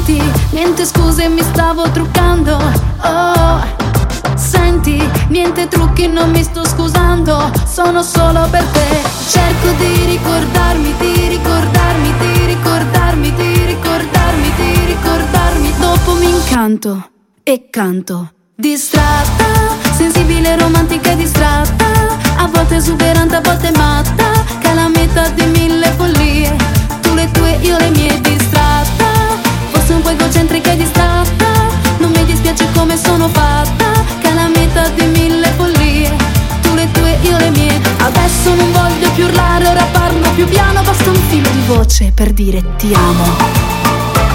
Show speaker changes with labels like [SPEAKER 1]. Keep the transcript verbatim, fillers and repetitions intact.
[SPEAKER 1] Senti, niente scuse, mi stavo truccando. Oh, senti, niente trucchi, non mi sto scusando. Sono solo per te. Cerco di ricordarmi, di ricordarmi, di ricordarmi, di ricordarmi, di ricordarmi. Dopo mi incanto e canto. Distratta, sensibile, romantica e distratta, a volte esuberante, a volte matta, calamita di mille follie. Tu le tue, io le mie. Distratta, forse un po' egocentrica e distratta, non mi dispiace come sono fatta, calamita di mille follie. Tu le tue, io le mie. Adesso non voglio più urlare, ora parlo più piano, basta un filo di voce per dire ti amo.